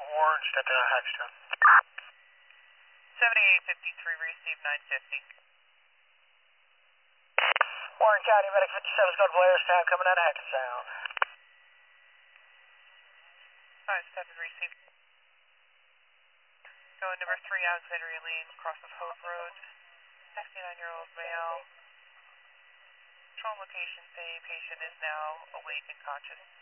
Warren, stepping on Hagstone. 7853, receive 950. Warren County, Medic 57's going to Blairstown, coming out of Hackettstown. 57, receive. Going number 3, Alexandria Lane, cross of Hope Road. 69-year-old male. Control location saying patient is now awake and conscious.